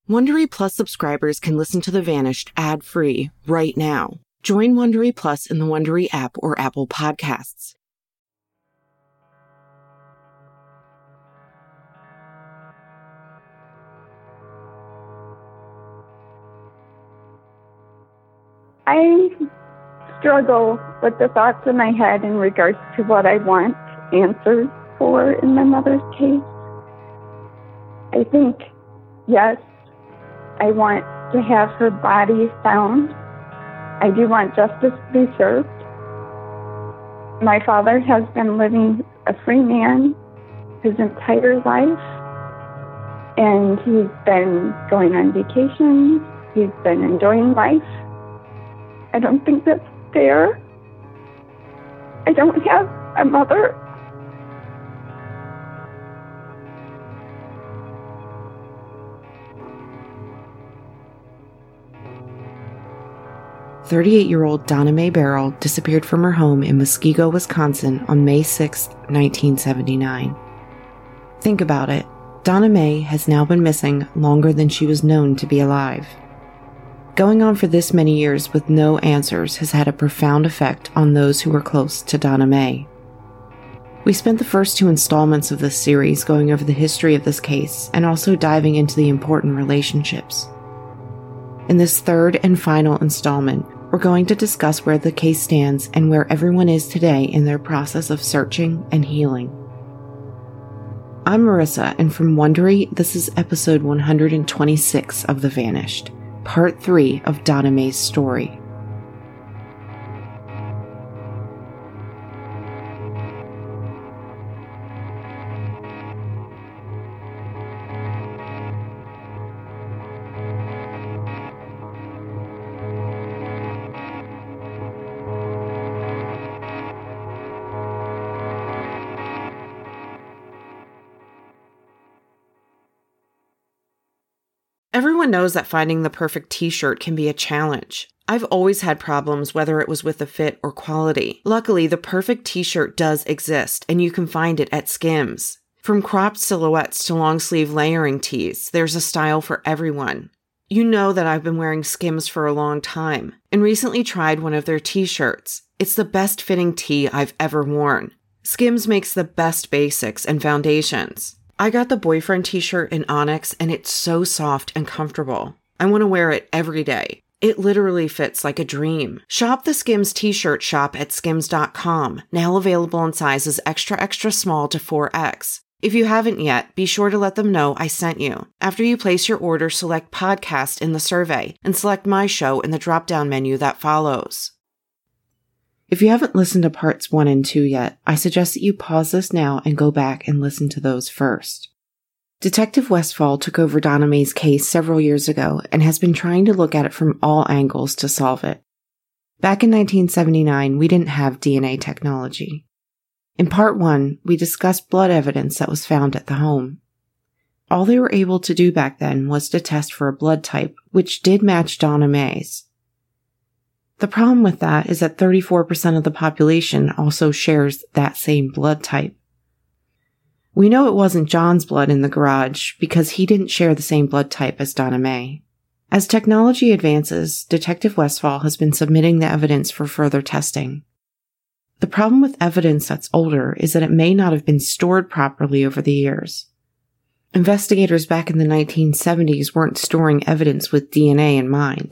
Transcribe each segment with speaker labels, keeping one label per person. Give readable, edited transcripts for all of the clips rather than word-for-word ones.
Speaker 1: Wondery Plus subscribers can listen to The Vanished ad-free right now. Join Wondery Plus in the Wondery app or Apple Podcasts.
Speaker 2: I struggle with the thoughts in my head in regards to what I want answers for in my mother's case. I think, yes, I want to have her body found. I do want justice to be served. My father has been living a free man his entire life, and he's been going on vacations. He's been enjoying life. I don't think that's fair. I don't have a mother.
Speaker 1: "38-year-old Donna Mae Barrell disappeared from her home in Muskego, Wisconsin on May 6, 1979. Think about it. Donna Mae has now been missing longer than she was known to be alive. Going on for this many years with no answers has had a profound effect on those who were close to Donna Mae. We spent the first 2 installments of this series going over the history of this case and also diving into the important relationships. In this third and final installment, we're going to discuss where the case stands and where everyone is today in their process of searching and healing. I'm Marissa, and from Wondery, this is episode 126 of The Vanished, part 3 of Donna Mae's story. Everyone knows that finding the perfect t-shirt can be a challenge. I've always had problems whether it was with the fit or quality. Luckily, the perfect t-shirt does exist, and you can find it at Skims. From cropped silhouettes to long-sleeve layering tees, there's a style for everyone. You know that I've been wearing Skims for a long time, and recently tried one of their t-shirts. It's the best fitting tee I've ever worn. Skims makes the best basics and foundations. I got the boyfriend t-shirt in Onyx, and it's so soft and comfortable. I want to wear it every day. It literally fits like a dream. Shop the Skims t-shirt shop at skims.com, now available in sizes extra small to 4X. If you haven't yet, be sure to let them know I sent you. After you place your order, select podcast in the survey and select my show in the drop-down menu that follows. If you haven't listened to parts 1 and 2 yet, I suggest that you pause this now and go back and listen to those first. Detective Westfall took over Donna Mae's case several years ago and has been trying to look at it from all angles to solve it. Back in 1979, we didn't have DNA technology. In part 1, we discussed blood evidence that was found at the home. All they were able to do back then was to test for a blood type, which did match Donna Mae's. The problem with that is that 34% of the population also shares that same blood type. We know it wasn't John's blood in the garage because he didn't share the same blood type as Donna Mae. As technology advances, Detective Westfall has been submitting the evidence for further testing. The problem with evidence that's older is that it may not have been stored properly over the years. Investigators back in the 1970s weren't storing evidence with DNA in mind.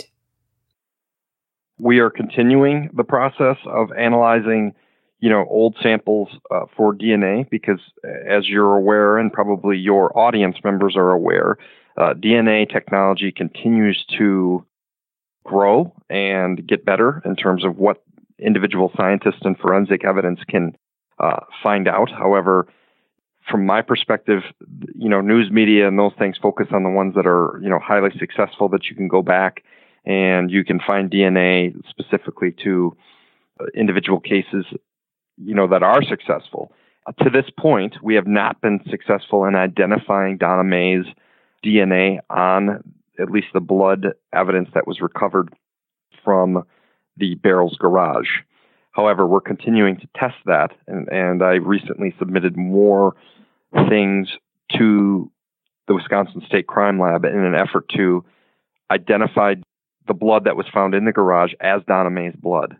Speaker 3: We are continuing the process of analyzing, old samples for DNA because, as you're aware, and probably your audience members are aware, DNA technology continues to grow and get better in terms of what individual scientists and forensic evidence can find out. However, from my perspective, news media and those things focus on the ones that are, highly successful, that you can go back and you can find DNA specifically to individual cases, that are successful. To this point, we have not been successful in identifying Donna Mae's DNA on at least the blood evidence that was recovered from the Barrell's garage. However, we're continuing to test that, and I recently submitted more things to the Wisconsin State Crime Lab in an effort to identify the blood that was found in the garage as Donna Mae's blood,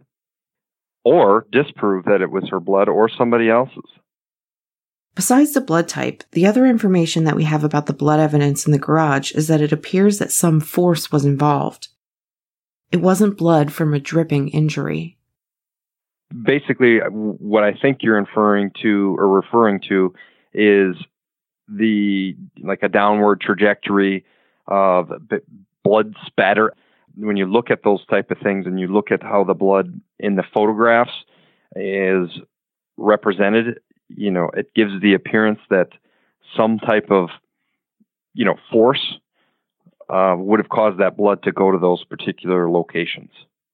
Speaker 3: or disprove that it was her blood or somebody else's.
Speaker 1: Besides the blood type, the other information that we have about the blood evidence in the garage is that it appears that some force was involved. It wasn't blood from a dripping injury.
Speaker 3: Basically, what I think you're referring to is like a downward trajectory of blood spatter. When you look at those type of things and you look at how the blood in the photographs is represented, it gives the appearance that some type of, force would have caused that blood to go to those particular locations.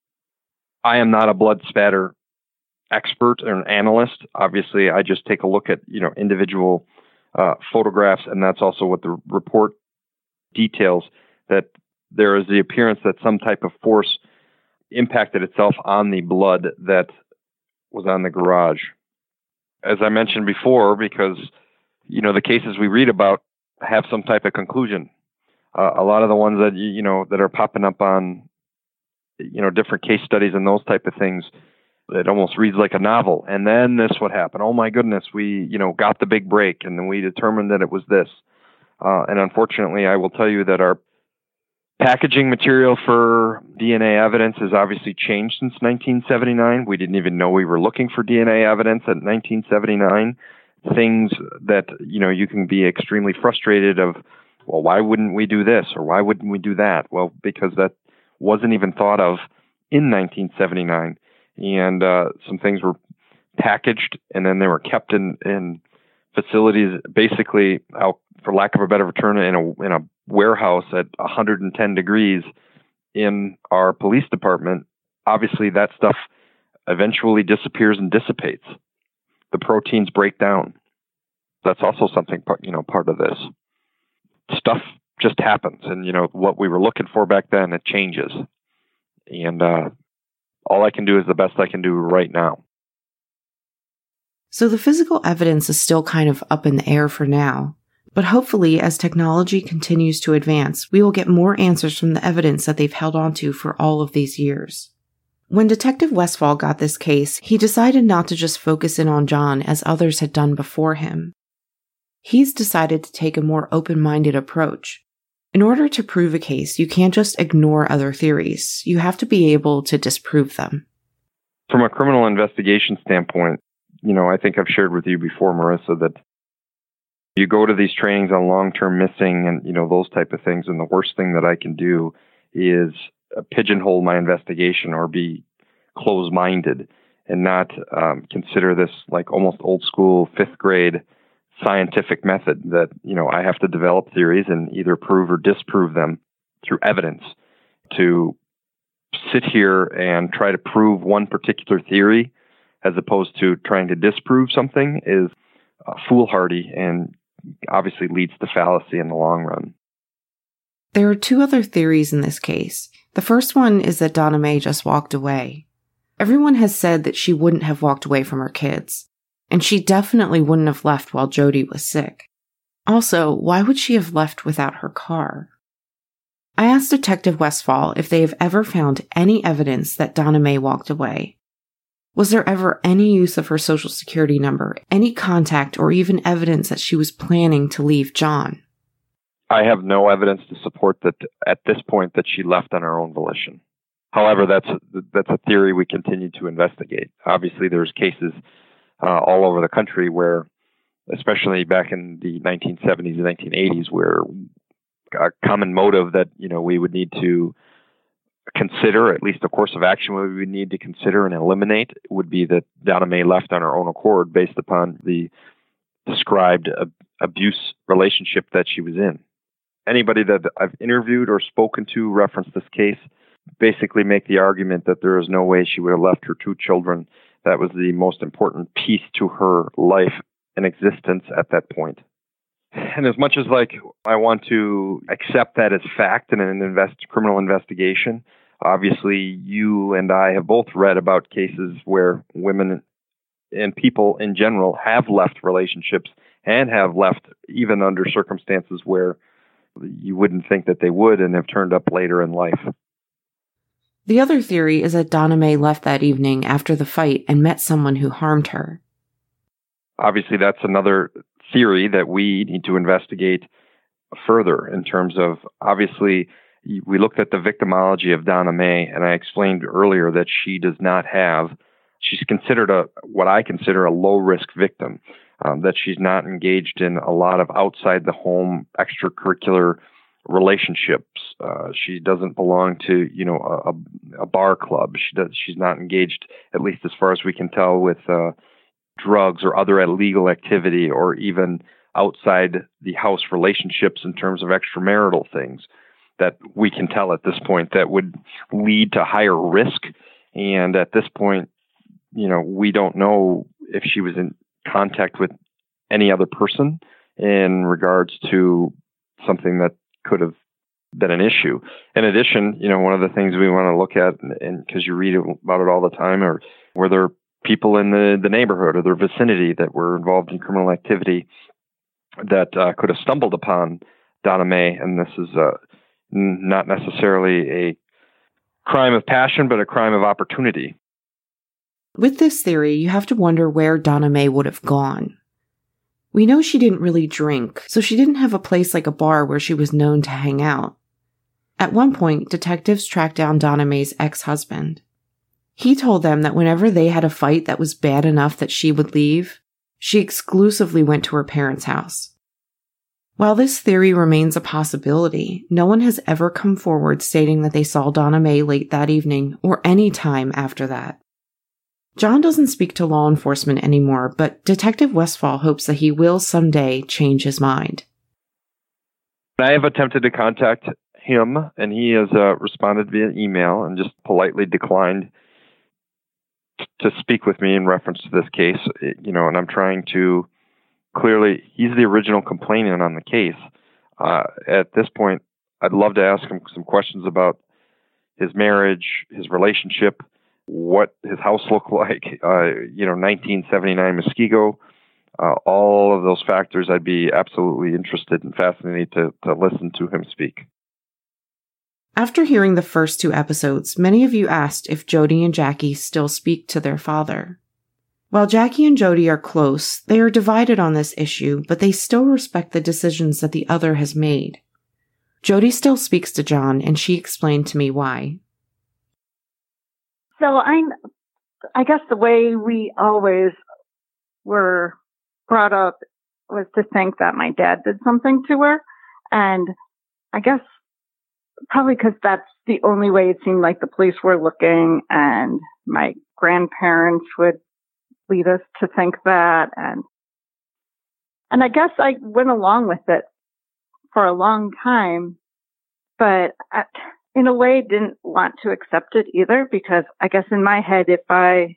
Speaker 3: I am not a blood spatter expert or an analyst. Obviously, I just take a look at, individual photographs, and that's also what the report details, that there is the appearance that some type of force impacted itself on the blood that was on the garage. As I mentioned before, because, the cases we read about have some type of conclusion. A lot of the ones that, that are popping up on, different case studies and those type of things, it almost reads like a novel. And then this would happen. Oh my goodness, we, got the big break, and then we determined that it was this. And unfortunately, I will tell you that our packaging material for DNA evidence has obviously changed since 1979. We didn't even know we were looking for DNA evidence in 1979. Things that, you can be extremely frustrated of, well, why wouldn't we do this? Or why wouldn't we do that? Well, because that wasn't even thought of in 1979. And some things were packaged, and then they were kept in facilities, basically, out, for lack of a better term, in a warehouse at 110 degrees in our police department. Obviously, that stuff eventually disappears and dissipates. The proteins break down. That's also something, part of this. Stuff just happens, and, what we were looking for back then, it changes. And all I can do is the best I can do right now.
Speaker 1: So the physical evidence is still kind of up in the air for now. But hopefully, as technology continues to advance, we will get more answers from the evidence that they've held onto for all of these years. When Detective Westfall got this case, he decided not to just focus in on John as others had done before him. He's decided to take a more open-minded approach. In order to prove a case, you can't just ignore other theories. You have to be able to disprove them.
Speaker 3: From a criminal investigation standpoint, I think I've shared with you before, Marissa, that you go to these trainings on long-term missing and, those type of things, and the worst thing that I can do is pigeonhole my investigation or be close-minded and not consider this like almost old-school fifth-grade scientific method that, I have to develop theories and either prove or disprove them through evidence. To sit here and try to prove one particular theory as opposed to trying to disprove something is foolhardy and obviously leads to fallacy in the long run.
Speaker 1: There are two other theories in this case. The first one is that Donna Mae just walked away. Everyone has said that she wouldn't have walked away from her kids, and she definitely wouldn't have left while Jody was sick. Also, why would she have left without her car? I asked Detective Westfall if they have ever found any evidence that Donna Mae walked away. Was there ever any use of her social security number, any contact, or even evidence that she was planning to leave John?
Speaker 3: I have no evidence to support that at this point that she left on her own volition. However, that's a theory we continue to investigate. Obviously, there's cases all over the country where, especially back in the 1970s and 1980s, where a common motive that we would need to consider, at least a course of action we would need to consider and eliminate, would be that Donna Mae left on her own accord based upon the described abuse relationship that she was in. Anybody that I've interviewed or spoken to reference this case basically make the argument that there is no way she would have left her two children. That was the most important piece to her life and existence at that point. And as much as I want to accept that as fact in an criminal investigation, obviously you and I have both read about cases where women and people in general have left relationships and have left even under circumstances where you wouldn't think that they would and have turned up later in life.
Speaker 1: The other theory is that Donna Mae left that evening after the fight and met someone who harmed her.
Speaker 3: Obviously, that's another theory that we need to investigate further in terms of, obviously, we looked at the victimology of Donna Mae, and I explained earlier that she's considered what I consider a low-risk victim, that she's not engaged in a lot of outside-the-home extracurricular relationships. She doesn't belong to, a bar club. She's not engaged, at least as far as we can tell, with drugs or other illegal activity, or even outside the house relationships in terms of extramarital things that we can tell at this point that would lead to higher risk. And at this point, we don't know if she was in contact with any other person in regards to something that could have been an issue. In addition, one of the things we want to look at, and because you read about it all the time, are were there people in the neighborhood or their vicinity that were involved in criminal activity that could have stumbled upon Donna Mae. And this is not necessarily a crime of passion, but a crime of opportunity.
Speaker 1: With this theory, you have to wonder where Donna Mae would have gone. We know she didn't really drink, so she didn't have a place like a bar where she was known to hang out. At one point, detectives tracked down Donna Mae's ex-husband. He told them that whenever they had a fight that was bad enough that she would leave, she exclusively went to her parents' house. While this theory remains a possibility, no one has ever come forward stating that they saw Donna Mae late that evening or any time after that. John doesn't speak to law enforcement anymore, but Detective Westfall hopes that he will someday change his mind.
Speaker 3: I have attempted to contact him, and he has responded via email and just politely declined to speak with me in reference to this case. And I'm trying to clearly, he's the original complainant on the case. At this point, I'd love to ask him some questions about his marriage, his relationship, what his house looked like, 1979 Muskego, all of those factors. I'd be absolutely interested and fascinated to listen to him speak.
Speaker 1: After hearing the first 2 episodes, many of you asked if Jody and Jackie still speak to their father. While Jackie and Jody are close, they are divided on this issue, but they still respect the decisions that the other has made. Jody still speaks to John, and she explained to me why.
Speaker 2: So I guess the way we always were brought up was to think that my dad did something to her. And I guess probably because that's the only way it seemed like the police were looking, and my grandparents would lead us to think that. And I guess I went along with it for a long time, but in a way didn't want to accept it either, because I guess in my head, if I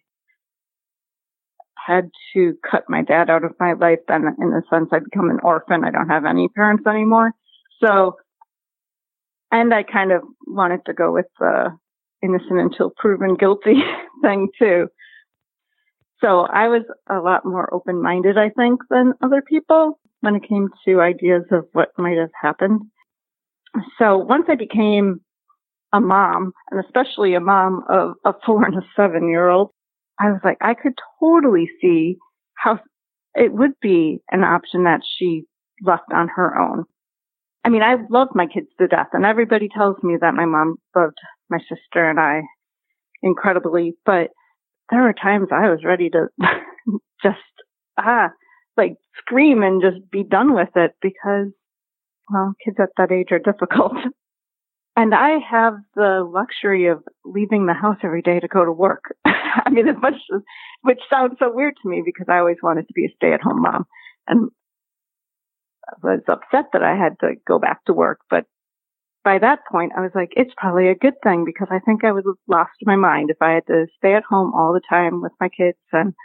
Speaker 2: had to cut my dad out of my life, then in a sense I'd become an orphan. I don't have any parents anymore. So, and I kind of wanted to go with the innocent until proven guilty thing too. So I was a lot more open-minded, I think, than other people when it came to ideas of what might have happened. So once I became a mom, and especially a mom of a 4 and a 7-year-old, I was like, I could totally see how it would be an option that she left on her own. I mean, I love my kids to death, and everybody tells me that my mom loved my sister and I incredibly, but there were times I was ready to just, scream and just be done with it, because, well, kids at that age are difficult. And I have the luxury of leaving the house every day to go to work. I mean, which sounds so weird to me, because I always wanted to be a stay-at-home mom, and I was upset that I had to go back to work. But by that point, I was like, it's probably a good thing, because I think I would have lost my mind if I had to stay at home all the time with my kids.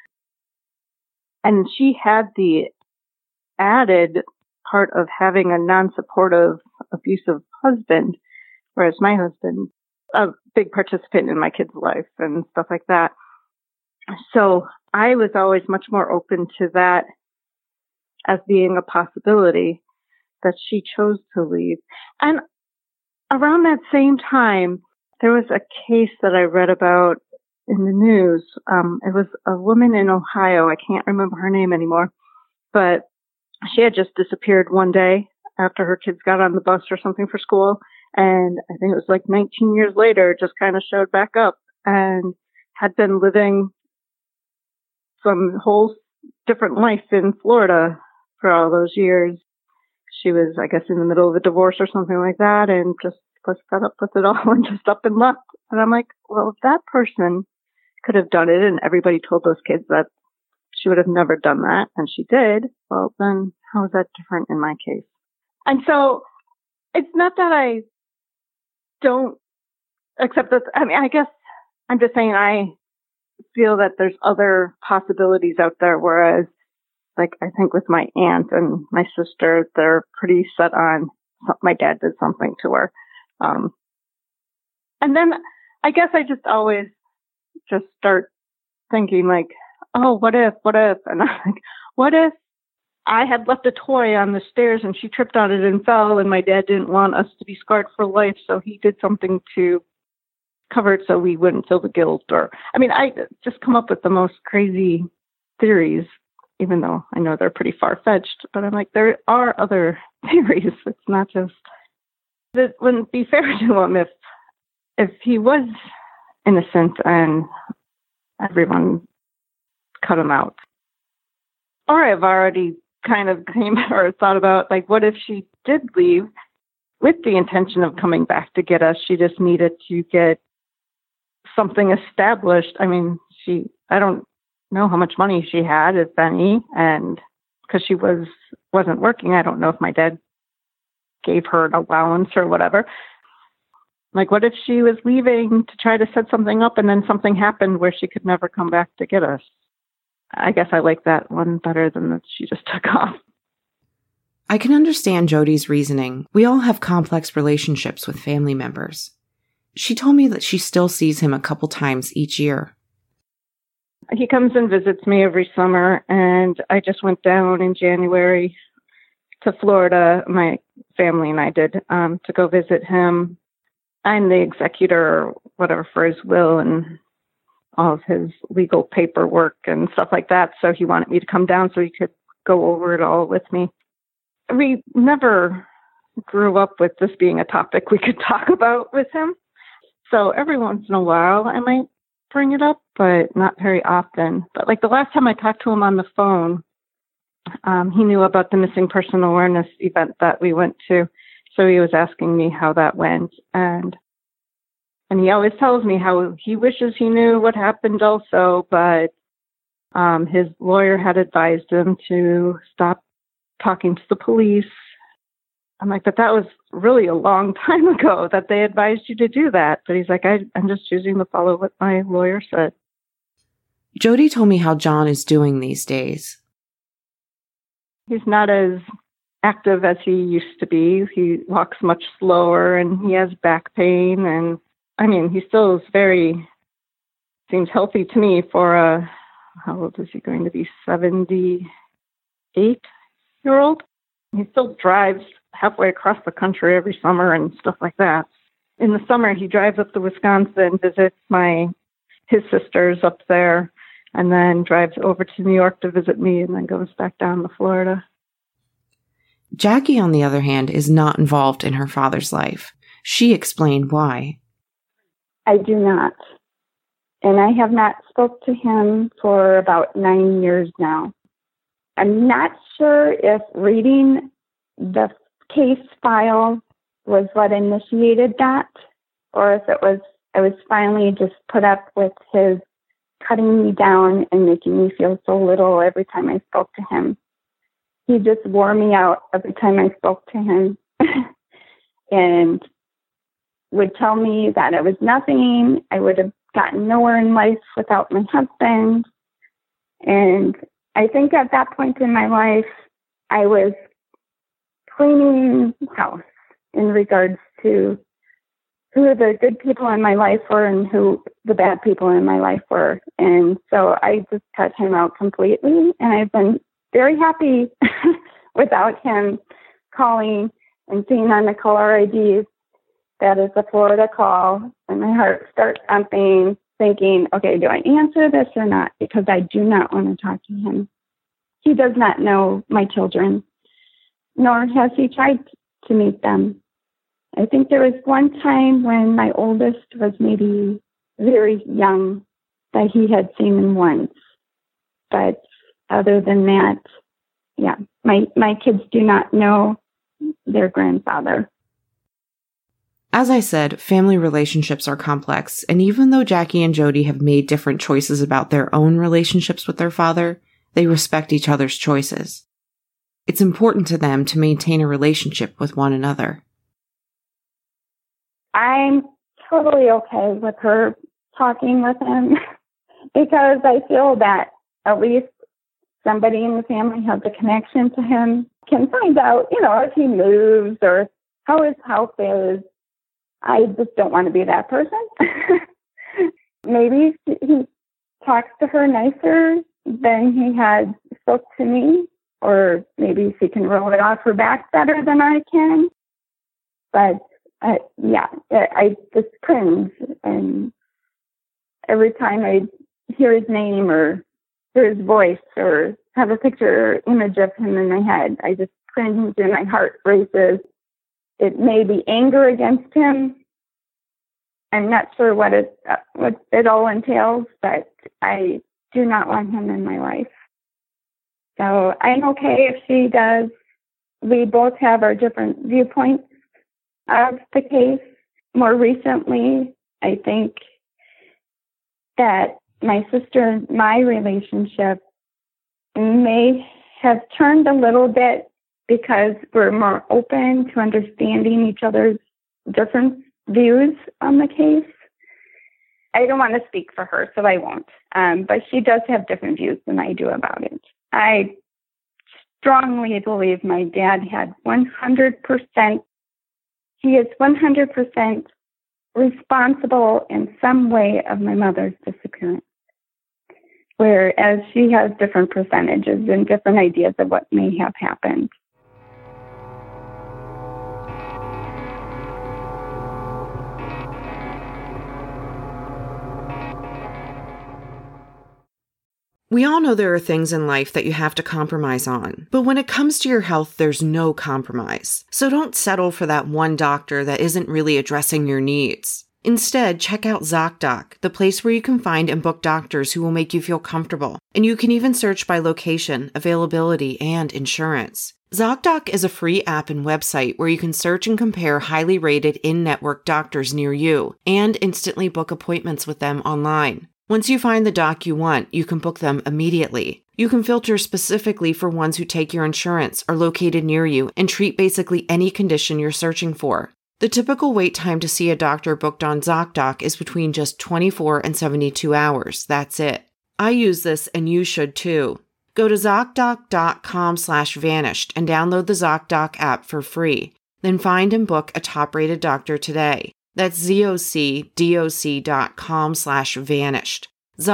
Speaker 2: And she had the added part of having a non-supportive, abusive husband, whereas my husband, a big participant in my kids' life and stuff like that. So I was always much more open to that
Speaker 4: as being a possibility that she chose to leave. And around that same time, there was a case that I read about in the news. It was a woman in Ohio. I can't remember her name anymore, but she had just disappeared one day after her kids got on the bus or something for school. And I think it was like 19 years later, just kind of showed back up and had been living some whole different life in Florida for all those years. She was, I guess, in the middle of a divorce or something like that and just was fed up with it all and just up and left. And I'm like, well, if that person could have done it and everybody told those kids that she would have never done that and she did, well, then how is that different in my case? And so it's not that I don't accept this. I mean, I guess I'm just saying I feel that there's other possibilities out there, whereas like I think with my aunt and my sister, they're pretty set on my dad did something to her. And then I guess I just always just start thinking like, oh, what if? And I'm like, what if I had left a toy on the stairs and she tripped on it and fell and my dad didn't want us to be scarred for life, so he did something to cover it so we wouldn't feel the guilt. Or, I mean, I just come up with the most crazy theories, even though I know they're pretty far-fetched, but I'm like, there are other theories. It's not just, it wouldn't be fair to him if he was innocent and everyone cut him out. Or I've already kind of thought about, like, what if she did leave with the intention of coming back to get us? She just needed to get something established. I mean, I don't know how much money she had, if any, and because she wasn't working, I don't know if my dad gave her an allowance or whatever. Like, what if she was leaving to try to set something up and then something happened where she could never come back to get us? I guess I like that one better than that she just took off.
Speaker 1: I can understand Jody's reasoning. We all have complex relationships with family members. She told me that she still sees him a couple times each year.
Speaker 4: He comes and visits me every summer, and I just went down in January to Florida, my family and I did, to go visit him. I'm the executor or whatever for his will and all of his legal paperwork and stuff like that. So he wanted me to come down so he could go over it all with me. We never grew up with this being a topic we could talk about with him. So every once in a while I might bring it up, but not very often. But like the last time I talked to him on the phone, he knew about the missing person awareness event that we went to. So he was asking me how that went. And he always tells me how he wishes he knew what happened also, but his lawyer had advised him to stop talking to the police. I'm like, but that was really a long time ago that they advised you to do that. But he's like, I'm just choosing to follow what my lawyer said.
Speaker 1: Jody told me how John is doing these days.
Speaker 4: He's not as active as he used to be. He walks much slower and he has back pain. And I mean, he still is seems healthy to me for how old is he going to be? 78-year-old. He still drives halfway across the country every summer and stuff like that. In the summer, he drives up to Wisconsin, visits his sisters up there, and then drives over to New York to visit me and then goes back down to Florida.
Speaker 1: Jackie, on the other hand, is not involved in her father's life. She explained why.
Speaker 2: I do not. And I have not spoke to him for about 9 years now. I'm not sure if reading the case file was what initiated that, or if I was finally just put up with his cutting me down and making me feel so little every time I spoke to him. He just wore me out every time I spoke to him and would tell me that it was nothing. I would have gotten nowhere in life without my husband. And I think at that point in my life, I was cleaning house in regards to who the good people in my life were and who the bad people in my life were. And so I just cut him out completely. And I've been very happy without him calling and seeing on the caller ID that is a Florida call, and my heart starts thumping, thinking, okay, do I answer this or not? Because I do not want to talk to him. He does not know my children, nor has he tried to meet them. I think there was one time when my oldest was maybe very young that he had seen him once. But other than that, yeah, my kids do not know their grandfather.
Speaker 1: As I said, family relationships are complex, and even though Jackie and Jody have made different choices about their own relationships with their father, they respect each other's choices. It's important to them to maintain a relationship with one another.
Speaker 2: I'm totally okay with her talking with him because I feel that at least somebody in the family has a connection to him, can find out, if he moves or how his health is. I just don't want to be that person. Maybe he talks to her nicer than he had spoke to me, or maybe she can roll it off her back better than I can. But I just cringe, and every time I hear his name or hear his voice or have a picture or image of him in my head, I just cringe and my heart races. It may be anger against him. I'm not sure what it all entails, but I do not want him in my life. So I'm okay if she does. We both have our different viewpoints of the case. More recently, I think that my sister and my relationship may have turned a little bit because we're more open to understanding each other's different views on the case. I don't want to speak for her, so I won't. But she does have different views than I do about it. I strongly believe my dad had 100%, he is 100% responsible in some way of my mother's disappearance. Whereas she has different percentages and different ideas of what may have happened.
Speaker 1: We all know there are things in life that you have to compromise on, but when it comes to your health, there's no compromise. So don't settle for that one doctor that isn't really addressing your needs. Instead, check out ZocDoc, the place where you can find and book doctors who will make you feel comfortable. And you can even search by location, availability, and insurance. ZocDoc is a free app and website where you can search and compare highly rated in-network doctors near you and instantly book appointments with them online. Once you find the doc you want, you can book them immediately. You can filter specifically for ones who take your insurance, are located near you, and treat basically any condition you're searching for. The typical wait time to see a doctor booked on ZocDoc is between just 24 and 72 hours. That's it. I use this and you should too. Go to ZocDoc.com/vanished and download the ZocDoc app for free. Then find and book a top-rated doctor today. That's ZocDoc.com/vanished.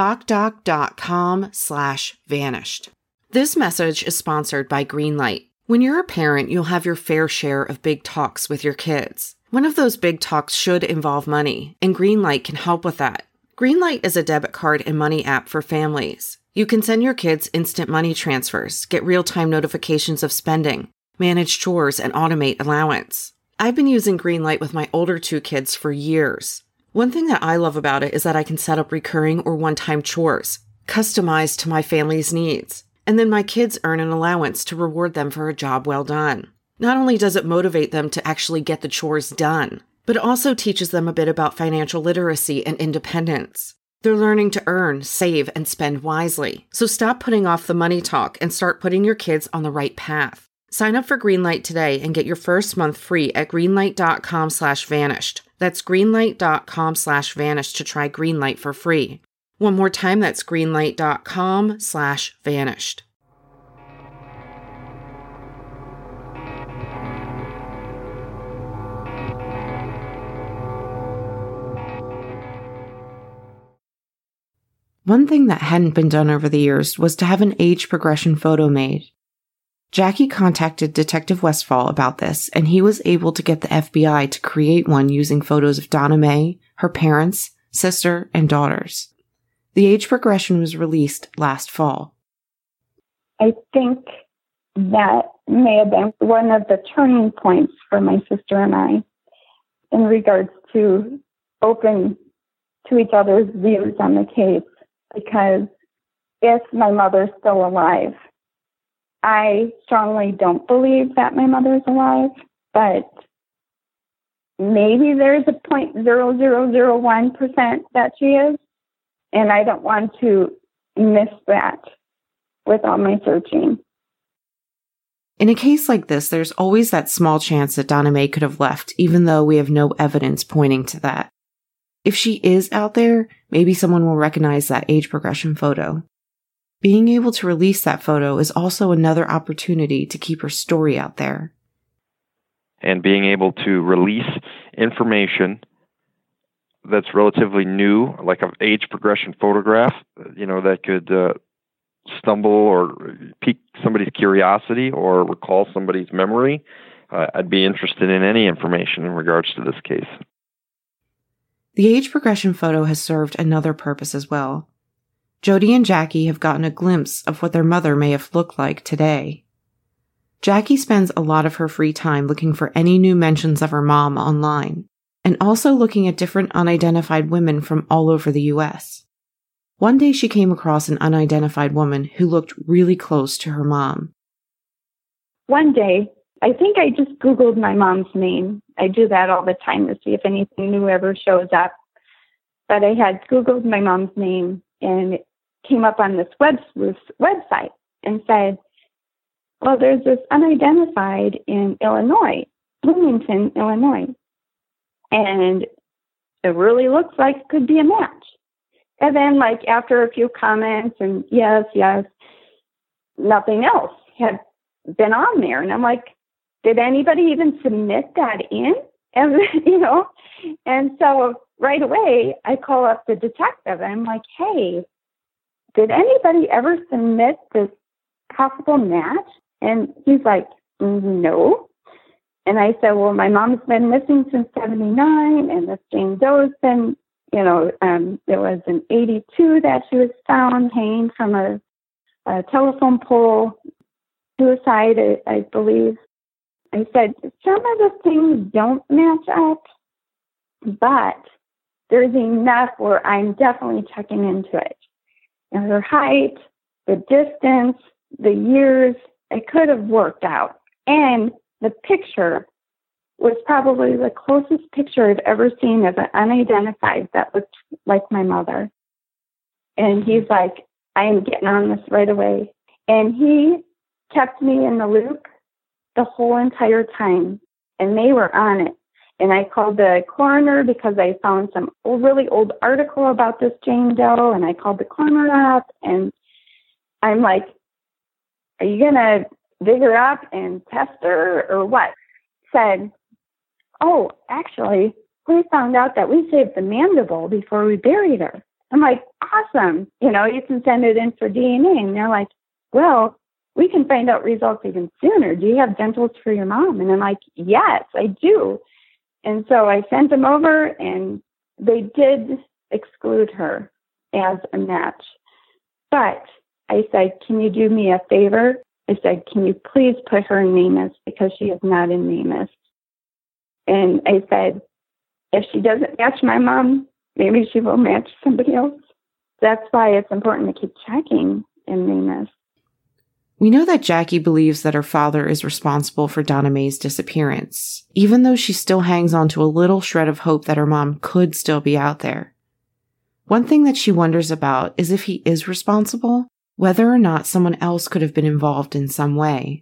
Speaker 1: ZocDoc.com/vanished. This message is sponsored by Greenlight. When you're a parent, you'll have your fair share of big talks with your kids. One of those big talks should involve money, and Greenlight can help with that. Greenlight is a debit card and money app for families. You can send your kids instant money transfers, get real-time notifications of spending, manage chores, and automate allowance. I've been using Greenlight with my older two kids for years. One thing that I love about it is that I can set up recurring or one-time chores, customized to my family's needs. And then my kids earn an allowance to reward them for a job well done. Not only does it motivate them to actually get the chores done, but it also teaches them a bit about financial literacy and independence. They're learning to earn, save, and spend wisely. So stop putting off the money talk and start putting your kids on the right path. Sign up for Greenlight today and get your first month free at greenlight.com/vanished. That's greenlight.com/vanished to try Greenlight for free. One more time, that's greenlight.com/vanished. One thing that hadn't been done over the years was to have an age progression photo made. Jackie contacted Detective Westfall about this, and he was able to get the FBI to create one using photos of Donna Mae, her parents, sister, and daughters. The age progression was released last fall.
Speaker 2: I think that may have been one of the turning points for my sister and I in regards to open to each other's views on the case, because if my mother's still alive, I strongly don't believe that my mother's alive, but maybe there's a 0.0001% that she is, and I don't want to miss that with all my searching.
Speaker 1: In a case like this, there's always that small chance that Donna Mae could have left, even though we have no evidence pointing to that. If she is out there, maybe someone will recognize that age progression photo. Being able to release that photo is also another opportunity to keep her story out there.
Speaker 3: And being able to release information that's relatively new, like an age progression photograph, that could stumble or pique somebody's curiosity or recall somebody's memory. I'd be interested in any information in regards to this case.
Speaker 1: The age progression photo has served another purpose as well. Jody and Jackie have gotten a glimpse of what their mother may have looked like today. Jackie spends a lot of her free time looking for any new mentions of her mom online, and also looking at different unidentified women from all over the U.S. One day she came across an unidentified woman who looked really close to her mom.
Speaker 2: One day, I think I just Googled my mom's name. I do that all the time to see if anything new ever shows up. But I had Googled my mom's name, and it came up on this website and said, well, there's this unidentified in Illinois, Bloomington, Illinois. And it really looks like it could be a match. And then, after a few comments and yes, nothing else had been on there. And I'm like, did anybody even submit that in? And, and so right away, I call up the detective. I'm like, hey, did anybody ever submit this possible match? And he's like, no. And I said, well, my mom's been missing since 79, and this Jane Doe's been, there was in 82 that she was found hanging from a telephone pole, suicide, I believe. I said, some of the things don't match up, but there's enough where I'm definitely checking into it. And her height, the distance, the years, it could have worked out. And the picture was probably the closest picture I've ever seen of an unidentified that looked like my mother. And he's like, I am getting on this right away. And he kept me in the loop the whole entire time, and they were on it. And I called the coroner because I found some really old article about this Jane Doe, and I called the coroner up, and I'm like, are you going to dig her up and test her or what? Said, oh, actually, we found out that we saved the mandible before we buried her. I'm like, awesome. You can send it in for DNA. And they're like, well, we can find out results even sooner. Do you have dentals for your mom? And I'm like, yes, I do. And so I sent them over, and they did exclude her as a match. But I said, can you do me a favor? I said, can you please put her in NamUs, because she is not in NamUs. And I said, if she doesn't match my mom, maybe she will match somebody else. That's why it's important to keep checking in NamUs.
Speaker 1: We know that Jackie believes that her father is responsible for Donna Mae's disappearance, even though she still hangs on to a little shred of hope that her mom could still be out there. One thing that she wonders about is if he is responsible, whether or not someone else could have been involved in some way.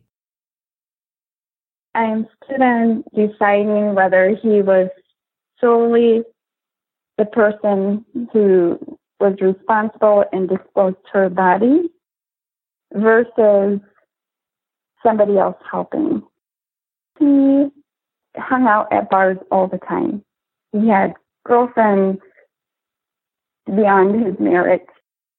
Speaker 2: I am still on deciding whether he was solely the person who was responsible and disposed her body versus somebody else helping. He hung out at bars all the time. He had girlfriends beyond his merit.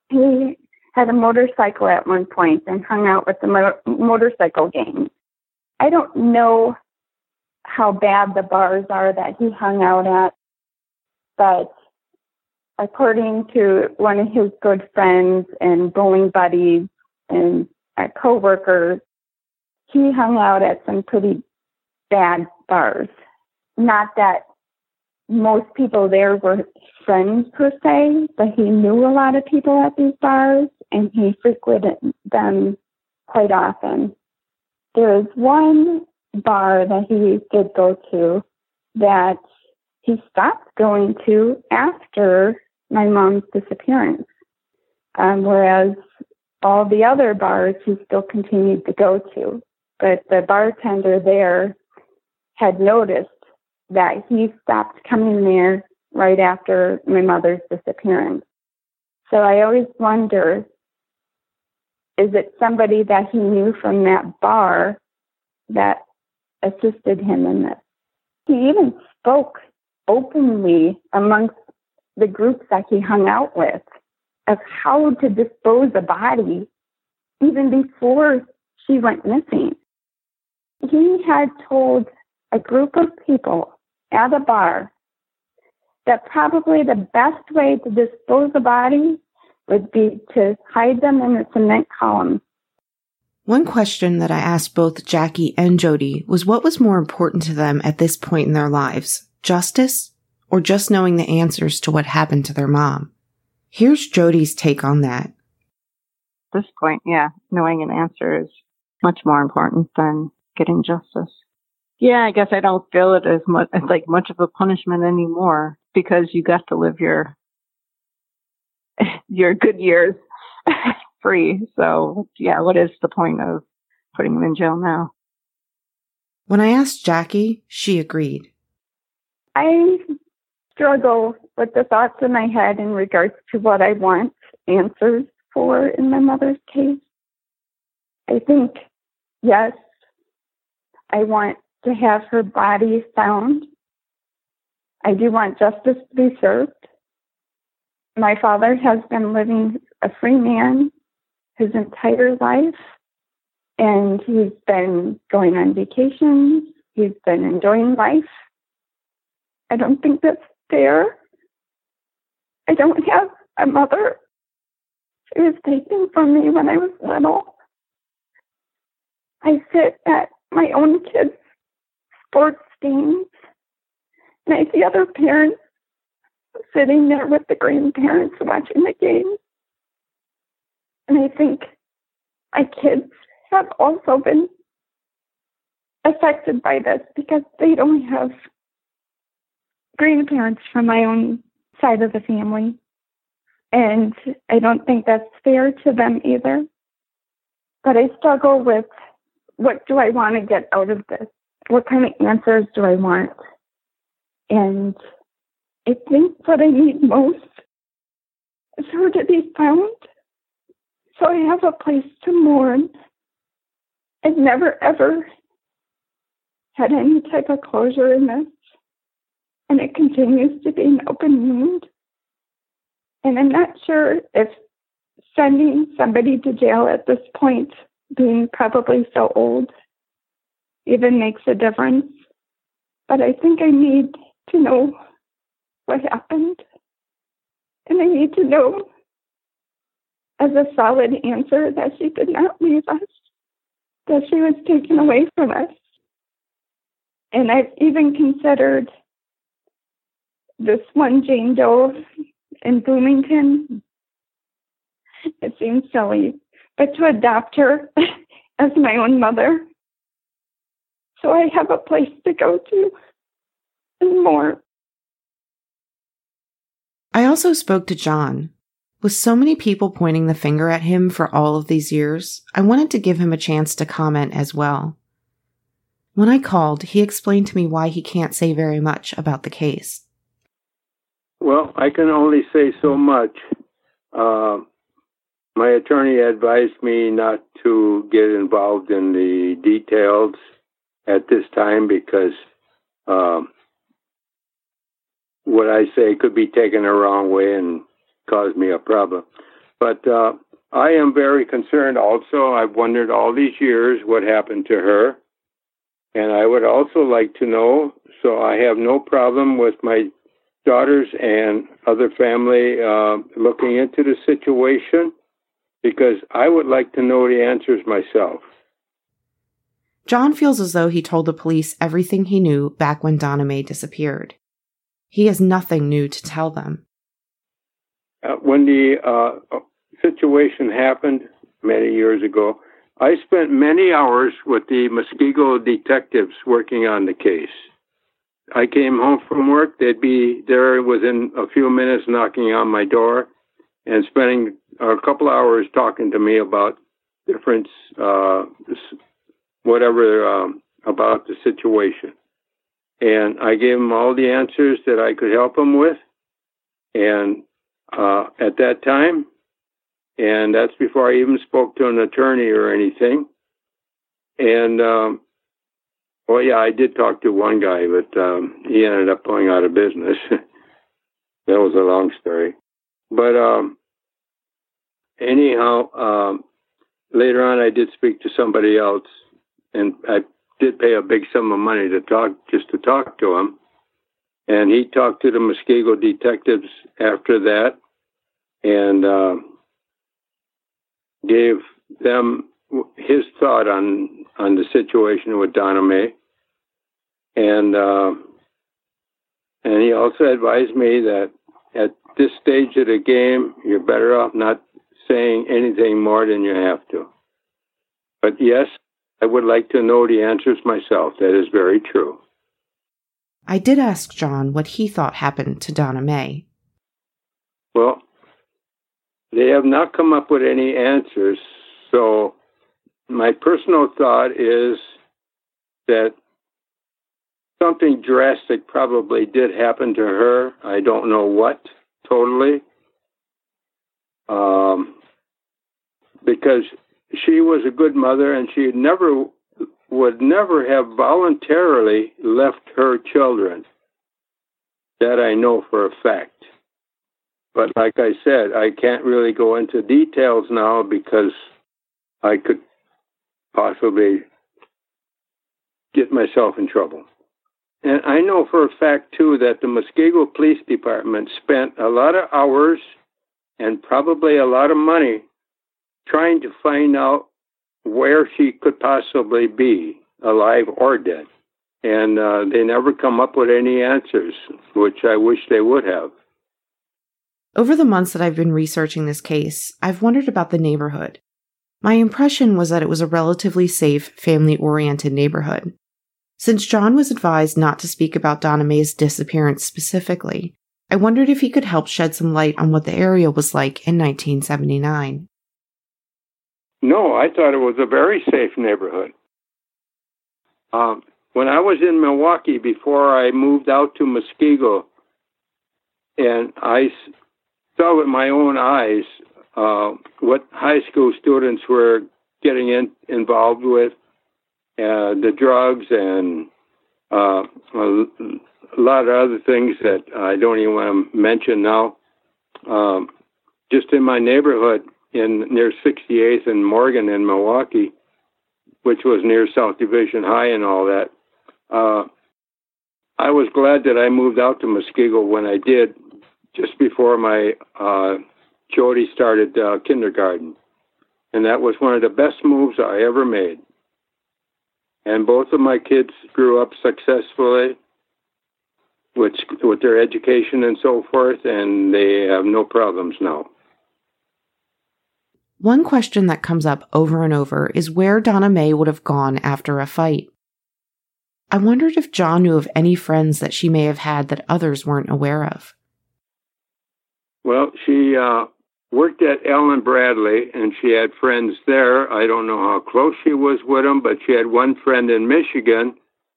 Speaker 2: He had a motorcycle at one point and hung out with the motorcycle gang. I don't know how bad the bars are that he hung out at, but according to one of his good friends and bowling buddies and co-workers, he hung out at some pretty bad bars. Not that most people there were friends per se, but he knew a lot of people at these bars and he frequented them quite often. There is one bar that he did go to that he stopped going to after my mom's disappearance, whereas all the other bars he still continued to go to. But the bartender there had noticed that he stopped coming there right after my mother's disappearance. So I always wonder, is it somebody that he knew from that bar that assisted him in this? He even spoke openly amongst the groups that he hung out with of how to dispose a body even before she went missing. He had told a group of people at a bar that probably the best way to dispose a body would be to hide them in a cement column.
Speaker 1: One question that I asked both Jackie and Jody was what was more important to them at this point in their lives, justice or just knowing the answers to what happened to their mom? Here's Jody's take on that.
Speaker 4: At this point, yeah, knowing an answer is much more important than getting justice. Yeah, I guess I don't feel it as much as like much of a punishment anymore because you got to live your good years free. So yeah, what is the point of putting him in jail now?
Speaker 1: When I asked Jackie, she agreed.
Speaker 2: I struggle with the thoughts in my head in regards to what I want answers for in my mother's case. I think, yes, I want to have her body found. I do want justice to be served. My father has been living a free man his entire life, and he's been going on vacations. He's been enjoying life. I don't think that's fair. I don't have a mother. She was taken from me when I was little. I sit at my own kids' sports games, and I see other parents sitting there with the grandparents watching the game. And I think my kids have also been affected by this because they don't have grandparents from my own side of the family. And I don't think that's fair to them either. But I struggle with, what do I want to get out of this? What kind of answers do I want? And I think what I need most is her to be found, so I have a place to mourn. I've never, ever had any type of closure in this, and it continues to be an open wound. And I'm not sure if sending somebody to jail at this point, being probably so old, even makes a difference. But I think I need to know what happened. And I need to know as a solid answer that she did not leave us, that she was taken away from us. And I've even considered this one Jane Doe in Bloomington. It seems silly, but to adopt her as my own mother, so I have a place to go to and more.
Speaker 1: I also spoke to John. With so many people pointing the finger at him for all of these years, I wanted to give him a chance to comment as well. When I called, he explained to me why he can't say very much about the case.
Speaker 5: Well, I can only say so much. My attorney advised me not to get involved in the details at this time because what I say could be taken the wrong way and cause me a problem. But I am very concerned also. I've wondered all these years what happened to her. And I would also like to know, so I have no problem with my daughters and other family looking into the situation, because I would like to know the answers myself.
Speaker 1: John feels as though he told the police everything he knew back when Donna Mae disappeared. He has nothing new to tell them.
Speaker 5: When the situation happened many years ago, I spent many hours with the Muskego detectives working on the case. I came home from work, they'd be there within a few minutes knocking on my door and spending a couple hours talking to me about different, whatever, about the situation. And I gave them all the answers that I could help them with. And at that time, and that's before I even spoke to an attorney or anything. And, well, yeah, I did talk to one guy, but he ended up going out of business. That was a long story. But anyhow, later on, I did speak to somebody else, and I did pay a big sum of money to talk to him. And he talked to the Muskego detectives after that, and gave them his thought on the situation with Donna Mae. And he also advised me that at this stage of the game, you're better off not saying anything more than you have to. But yes, I would like to know the answers myself. That is very true.
Speaker 1: I did ask John what he thought happened to Donna Mae.
Speaker 5: Well, they have not come up with any answers, so my personal thought is that something drastic probably did happen to her. I don't know what, totally. Because she was a good mother, and she would never have voluntarily left her children. That I know for a fact. But like I said, I can't really go into details now because I could possibly get myself in trouble. And I know for a fact, too, that the Muskego Police Department spent a lot of hours and probably a lot of money trying to find out where she could possibly be, alive or dead. And they never come up with any answers, which I wish they would have.
Speaker 1: Over the months that I've been researching this case, I've wondered about the neighborhood. My impression was that it was a relatively safe, family-oriented neighborhood. Since John was advised not to speak about Donna Mae's disappearance specifically, I wondered if he could help shed some light on what the area was like in 1979.
Speaker 5: No, I thought it was a very safe neighborhood. When I was in Milwaukee before I moved out to Muskego, and I saw with my own eyes what high school students were getting involved with, the drugs and a lot of other things that I don't even want to mention now. Just in my neighborhood, near 68th and Morgan in Milwaukee, which was near South Division High and all that, I was glad that I moved out to Muskego when I did, just before my Jody started kindergarten. And that was one of the best moves I ever made. And both of my kids grew up successfully with their education and so forth, and they have no problems now.
Speaker 1: One question that comes up over and over is where Donna Mae would have gone after a fight. I wondered if John knew of any friends that she may have had that others weren't aware of.
Speaker 5: Well, she worked at Allen Bradley, and she had friends there. I don't know how close she was with them, but she had one friend in Michigan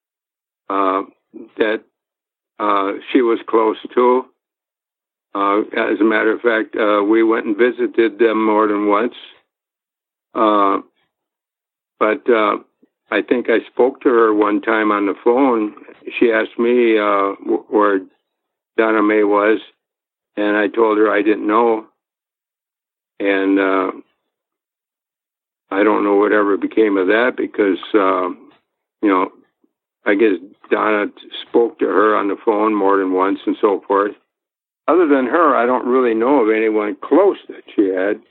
Speaker 5: that she was close to. As a matter of fact, we went and visited them more than once. But I think I spoke to her one time on the phone. She asked me where Donna Mae was, and I told her I didn't know. And I don't know whatever became of that because, I guess Donna spoke to her on the phone more than once and so forth. Other than her, I don't really know of anyone close that she had.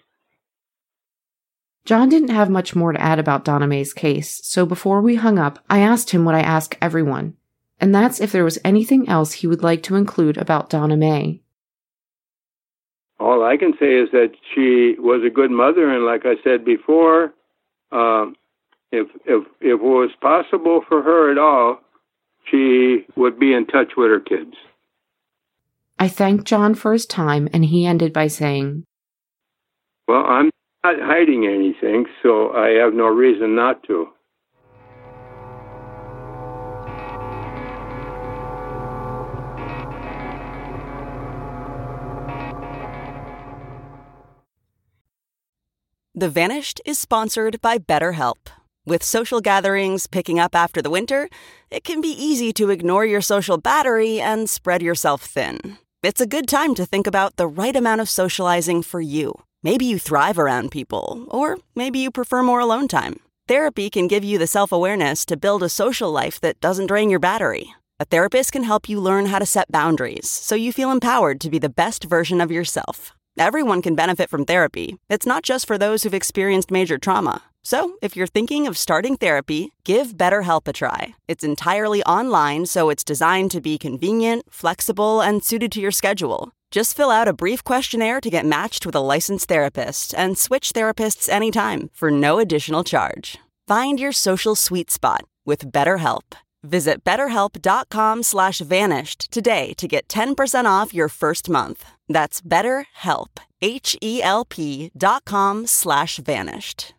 Speaker 1: John didn't have much more to add about Donna Mae's case, so before we hung up, I asked him what I ask everyone, and that's if there was anything else he would like to include about Donna Mae.
Speaker 5: All I can say is that she was a good mother, and like I said before, if it was possible for her at all, she would be in touch with her kids.
Speaker 1: I thanked John for his time, and he ended by saying,
Speaker 5: "Well, I'm not hiding anything, so I have no reason not to."
Speaker 6: The Vanished is sponsored by BetterHelp. With social gatherings picking up after the winter, it can be easy to ignore your social battery and spread yourself thin. It's a good time to think about the right amount of socializing for you. Maybe you thrive around people, or maybe you prefer more alone time. Therapy can give you the self-awareness to build a social life that doesn't drain your battery. A therapist can help you learn how to set boundaries so you feel empowered to be the best version of yourself. Everyone can benefit from therapy. It's not just for those who've experienced major trauma. So, if you're thinking of starting therapy, give BetterHelp a try. It's entirely online, so it's designed to be convenient, flexible, and suited to your schedule. Just fill out a brief questionnaire to get matched with a licensed therapist and switch therapists anytime for no additional charge. Find your social sweet spot with BetterHelp. Visit BetterHelp.com/vanished today to get 10% off your first month. That's BetterHelp, HELP.com/vanished.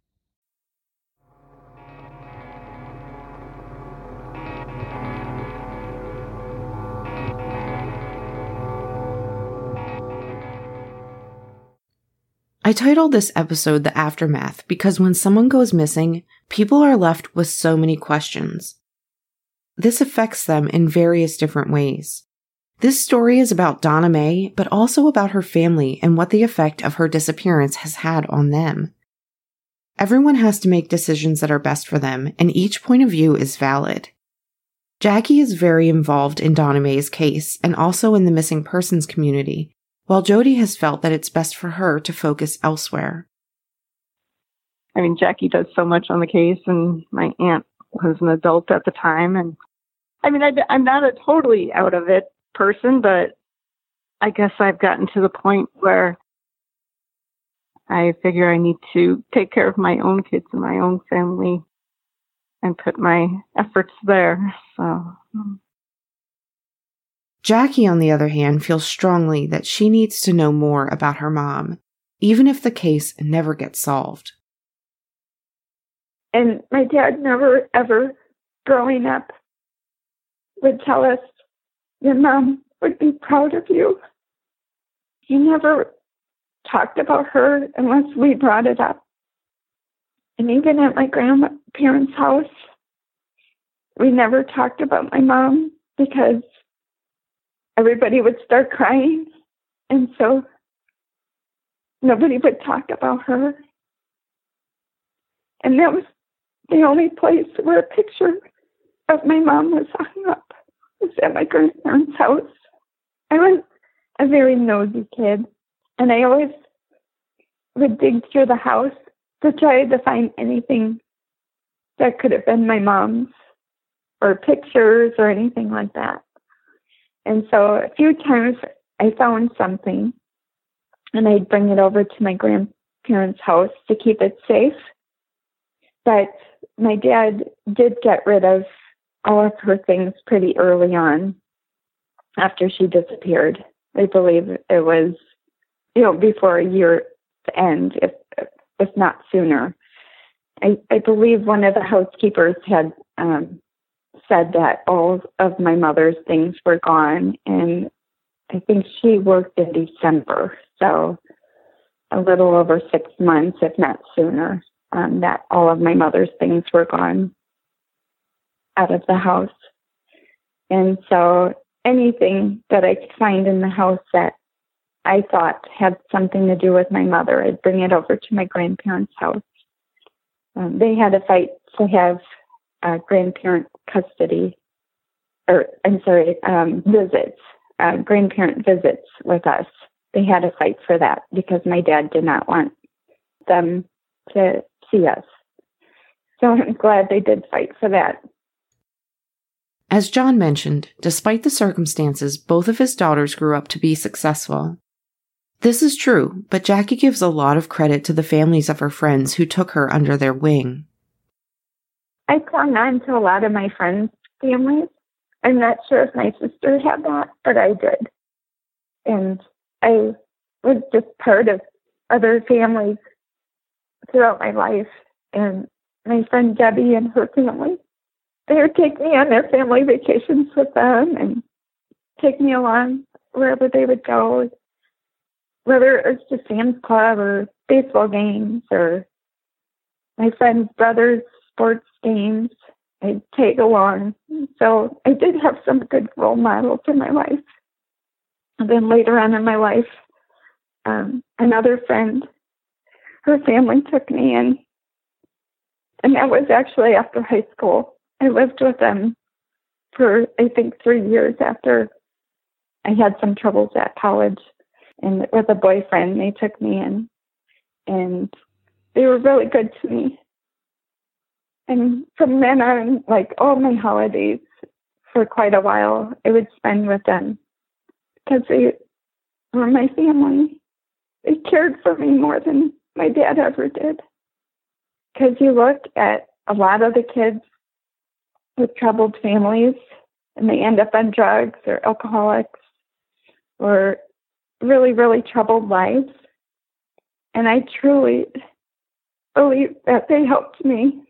Speaker 1: I titled this episode The Aftermath because when someone goes missing, people are left with so many questions. This affects them in various different ways. This story is about Donna Mae, but also about her family and what the effect of her disappearance has had on them. Everyone has to make decisions that are best for them, and each point of view is valid. Jackie is very involved in Donna Mae's case and also in the missing persons community, while Jody has felt that it's best for her to focus elsewhere.
Speaker 4: I mean, Jackie does so much on the case, and my aunt was an adult at the time. And I mean, I'm not a totally out of it person, but I guess I've gotten to the point where I figure I need to take care of my own kids and my own family and put my efforts there. So.
Speaker 1: Jackie, on the other hand, feels strongly that she needs to know more about her mom, even if the case never gets solved.
Speaker 2: And my dad never, ever, growing up, would tell us, your mom would be proud of you. He never talked about her unless we brought it up. And even at my grandparents' house, we never talked about my mom because everybody would start crying, and so nobody would talk about her. And that was the only place where a picture of my mom was hung up, was at my grandparents' house. I was a very nosy kid, and I always would dig through the house to try to find anything that could have been my mom's, or pictures or anything like that. And so a few times I found something, and I'd bring it over to my grandparents' house to keep it safe. But my dad did get rid of all of her things pretty early on after she disappeared. I believe it was, before a year's end, if not sooner. I believe one of the housekeepers had said that all of my mother's things were gone, and I think she worked in December, so a little over 6 months, if not sooner, that all of my mother's things were gone out of the house. And so anything that I could find in the house that I thought had something to do with my mother. I'd bring it over to my grandparents' house. They had a fight to have grandparent custody, visits, grandparent visits with us. They had a fight for that because my dad did not want them to see us. So I'm glad they did fight for that.
Speaker 1: As John mentioned, despite the circumstances, both of his daughters grew up to be successful. This is true, but Jackie gives a lot of credit to the families of her friends who took her under their wing.
Speaker 2: I clung on to a lot of my friends' families. I'm not sure if my sister had that, but I did. And I was just part of other families throughout my life. And my friend Debbie and her family, they would take me on their family vacations with them and take me along wherever they would go, whether it was to Sam's Club or baseball games or my friend's brother's sports games. I'd tag along. So I did have some good role models in my life. And then later on in my life, another friend, her family took me in. And that was actually after high school. I lived with them for, I think, 3 years after I had some troubles at college. And with a boyfriend, they took me in. And they were really good to me. And from then on, like all my holidays for quite a while, I would spend with them because they were my family. They cared for me more than my dad ever did. Because you look at a lot of the kids with troubled families and they end up on drugs or alcoholics or really, really troubled lives. And I truly believe that they helped me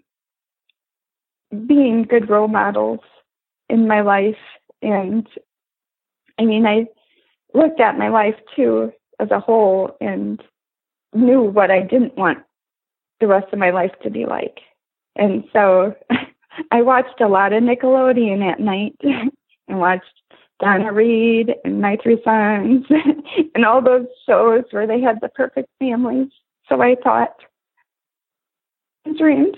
Speaker 2: being good role models in my life. And I mean, I looked at my life too as a whole and knew what I didn't want the rest of my life to be like. And so I watched a lot of Nickelodeon at night and watched Donna Reed and My Three Sons and all those shows where they had the perfect families. So I thought, I dreamed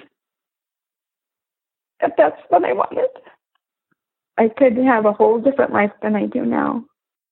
Speaker 2: that that's what I wanted. I could have a whole different life than I do now.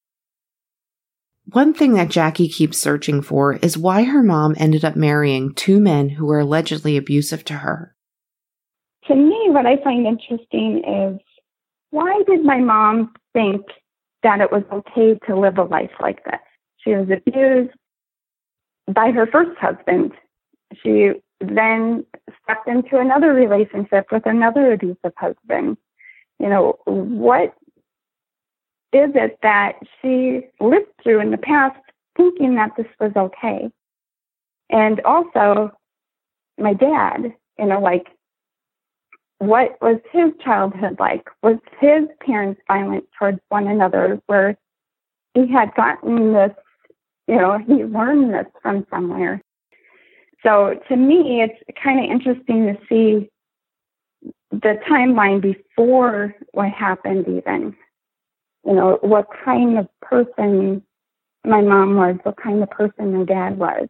Speaker 1: One thing that Jackie keeps searching for is why her mom ended up marrying two men who were allegedly abusive to her.
Speaker 2: To me, what I find interesting is, why did my mom think that it was okay to live a life like this? She was abused by her first husband. She then stepped into another relationship with another abusive husband. You know, what is it that she lived through in the past thinking that this was okay? And also, my dad, you know, like, what was his childhood like? Was his parents violent towards one another, where he had gotten this, you know, he learned this from somewhere? So to me, it's kind of interesting to see the timeline before what happened even. You know, what kind of person my mom was, what kind of person my dad was.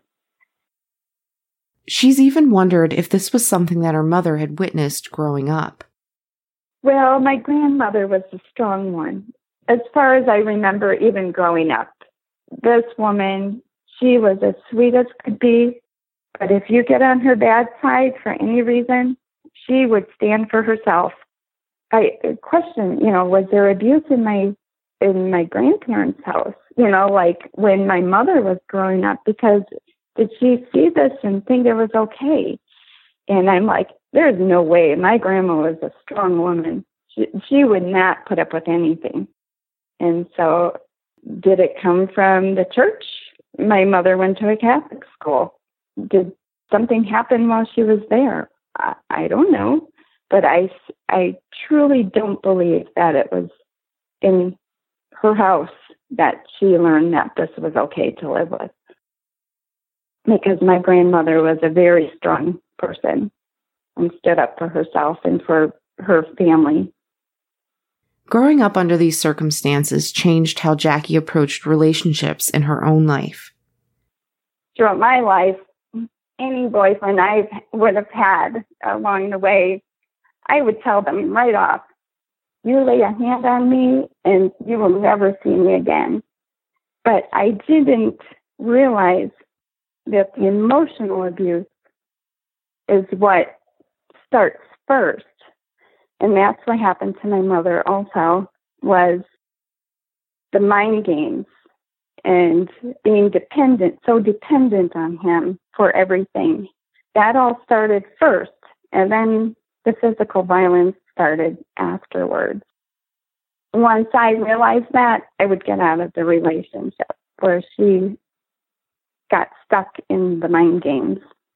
Speaker 1: She's even wondered if this was something that her mother had witnessed growing up.
Speaker 2: Well, my grandmother was a strong one. As far as I remember, even growing up, this woman, she was as sweet as could be. But if you get on her bad side for any reason, she would stand for herself. I question, you know, was there abuse in my grandparents' house? You know, like when my mother was growing up, because did she see this and think it was okay? And I'm like, there's no way. My grandma was a strong woman. She would not put up with anything. And so did it come from the church? My mother went to a Catholic school. Did something happen while she was there? I don't know. But I truly don't believe that it was in her house that she learned that this was okay to live with. Because my grandmother was a very strong person and stood up for herself and for her family.
Speaker 1: Growing up under these circumstances changed how Jackie approached relationships in her own life.
Speaker 2: Throughout my life, any boyfriend I would have had along the way, I would tell them right off, you lay a hand on me and you will never see me again. But I didn't realize that the emotional abuse is what starts first. And that's what happened to my mother also, was the mind games and being so dependent on him for everything. That all started first, and then the physical violence started afterwards. Once I realized that, I would get out of the relationship where she got stuck in the mind games.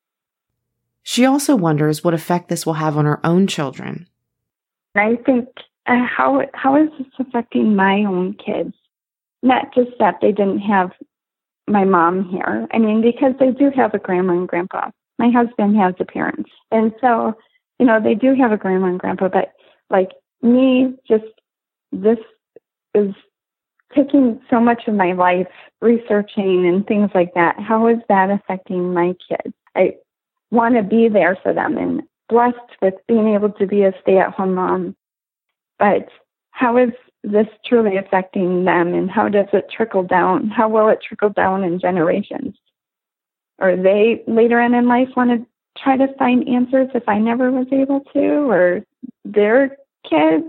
Speaker 1: She also wonders what effect this will have on her own children.
Speaker 2: I think, how is this affecting my own kids? Not just that they didn't have my mom here. I mean, because they do have a grandma and grandpa. My husband has a parents. And so, they do have a grandma and grandpa, but like me, this is taking so much of my life researching and things like that. How is that affecting my kids? I want to be there for them and blessed with being able to be a stay-at-home mom. But how is this truly affecting them, and how does it trickle down? How will it trickle down in generations? Or they later on in life want to try to find answers if I never was able to, or their kids,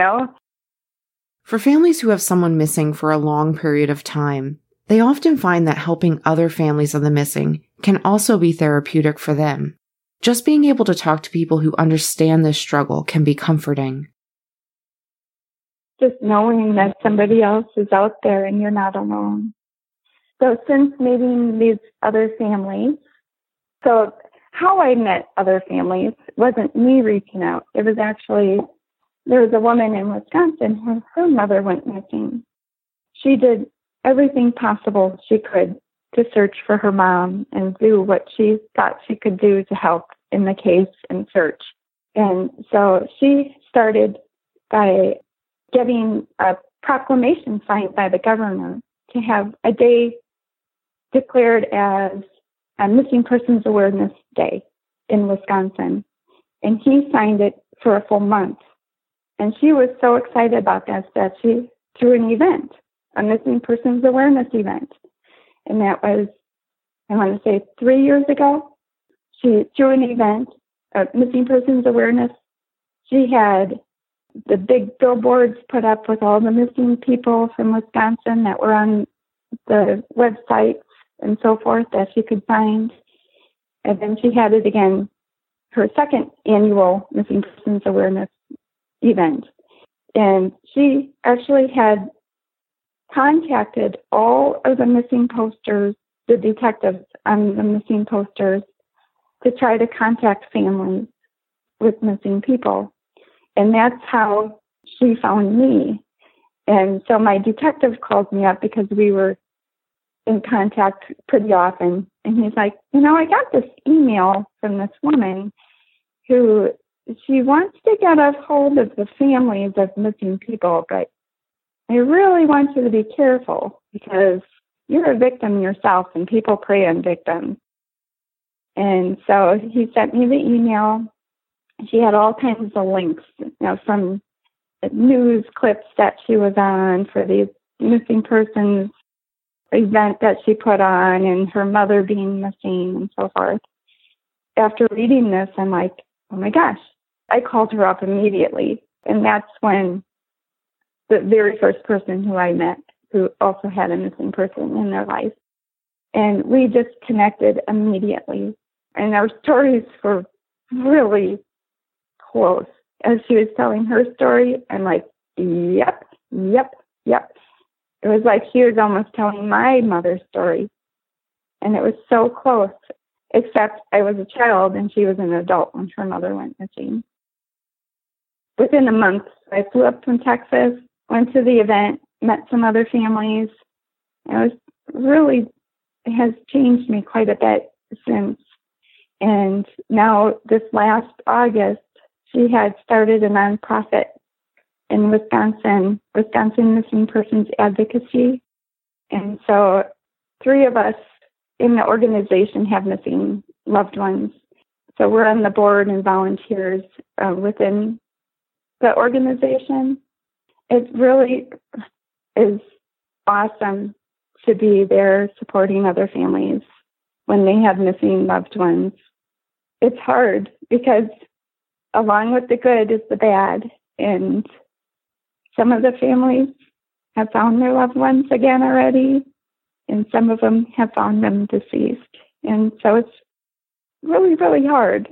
Speaker 1: For families who have someone missing for a long period of time, they often find that helping other families of the missing can also be therapeutic for them. Just being able to talk to people who understand this struggle can be comforting.
Speaker 2: Just knowing that somebody else is out there and you're not alone. So since meeting these other families, so how I met other families wasn't me reaching out. It was actually, there was a woman in Wisconsin, her mother went missing. She did everything possible she could to search for her mom and do what she thought she could do to help in the case and search. And so she started by getting a proclamation signed by the governor to have a day declared as a Missing Persons Awareness Day in Wisconsin. And he signed it for a full month. And she was so excited about that she threw an event, a Missing Persons Awareness event. And that was, I want to say, 3 years ago. She threw an event, Missing Persons Awareness. She had the big billboards put up with all the missing people from Wisconsin that were on the websites and so forth that she could find. And then she had it again, her second annual Missing Persons Awareness event. And she actually had contacted all of the missing posters, the detectives on the missing posters, to try to contact families with missing people. And that's how she found me. And so my detective called me up because we were in contact pretty often. And he's like, I got this email from this woman who she wants to get a hold of the families of missing people, but I really want you to be careful because you're a victim yourself and people prey on victims. And so he sent me the email. She had all kinds of links, from the news clips that she was on for these missing persons event that she put on and her mother being missing and so forth. After reading this, I'm like, oh my gosh. I called her up immediately. And that's when the very first person who I met who also had a missing person in their life. And we just connected immediately. And our stories were really close. As she was telling her story, I'm like, yep. It was like she was almost telling my mother's story. And it was so close, except I was a child and she was an adult when her mother went missing. Within a month, I flew up from Texas, went to the event, met some other families. It has changed me quite a bit since. And now this last August, she had started a nonprofit in Wisconsin Missing Persons Advocacy. And so 3 of us in the organization have missing loved ones. So we're on the board and volunteers within the organization. It really is awesome to be there supporting other families when they have missing loved ones. It's hard because along with the good is the bad. And some of the families have found their loved ones again already, and some of them have found them deceased. And so it's really, really hard.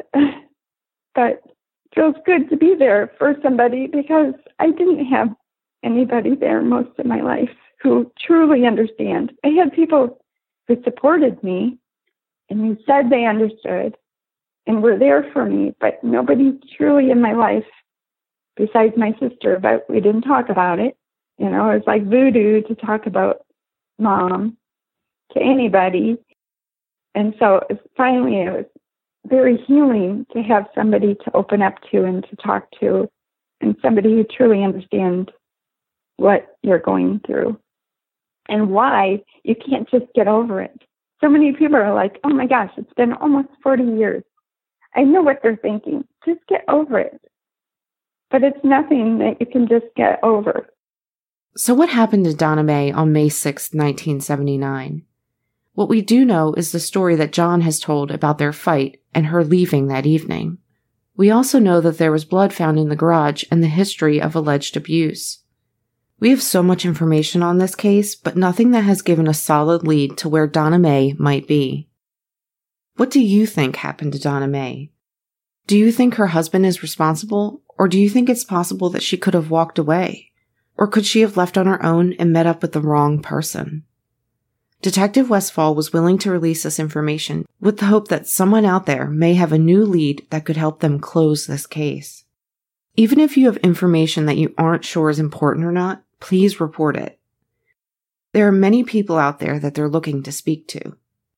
Speaker 2: But it feels good to be there for somebody because I didn't have anybody there most of my life who truly understand. I had people who supported me and who said they understood and were there for me, but nobody truly in my life besides my sister, but we didn't talk about it. You know, it's like voodoo to talk about Mom to anybody. And so finally it was very healing to have somebody to open up to and to talk to, and somebody who truly understands what you're going through and why you can't just get over it. So many people are like, oh my gosh, it's been almost 40 years. I know what they're thinking. Just get over it. But it's nothing that you can just get over.
Speaker 1: So what happened to Donna Mae on May 6, 1979? What we do know is the story that John has told about their fight and her leaving that evening. We also know that there was blood found in the garage and the history of alleged abuse. We have so much information on this case, but nothing that has given a solid lead to where Donna Mae might be. What do you think happened to Donna Mae? Do you think her husband is responsible, or do you think it's possible that she could have walked away? Or could she have left on her own and met up with the wrong person? Detective Westfall was willing to release this information with the hope that someone out there may have a new lead that could help them close this case. Even if you have information that you aren't sure is important or not, please report it. There are many people out there that they're looking to speak to.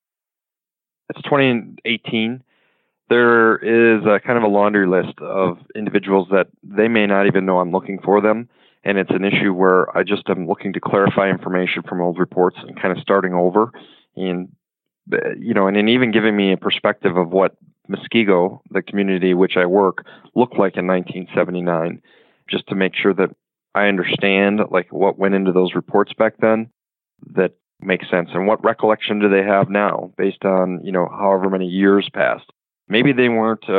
Speaker 3: It's 2018. There is a kind of a laundry list of individuals that they may not even know I'm looking for them. And it's an issue where I just am looking to clarify information from old reports and kind of starting over. And, you know, and even giving me a perspective of what Muskego, the community which I work, looked like in 1979, just to make sure that I understand like what went into those reports back then that makes sense. And what recollection do they have now based on, you know, however many years passed. Maybe they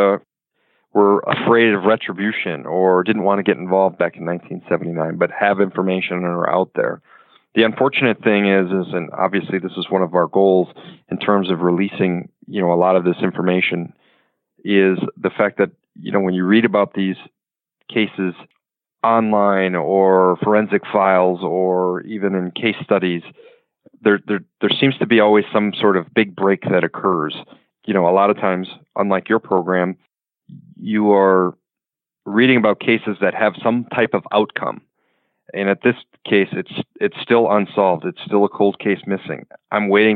Speaker 3: were afraid of retribution or didn't want to get involved back in 1979, but have information and are out there. The unfortunate thing is, and obviously this is one of our goals in terms of releasing, you know, a lot of this information, is the fact that, you know, when you read about these cases online or forensic files or even in case studies, there seems to be always some sort of big break that occurs. You know, a lot of times, unlike your program, you are reading about cases that have some type of outcome. And at this case, it's still unsolved. It's still a cold case missing. I'm waiting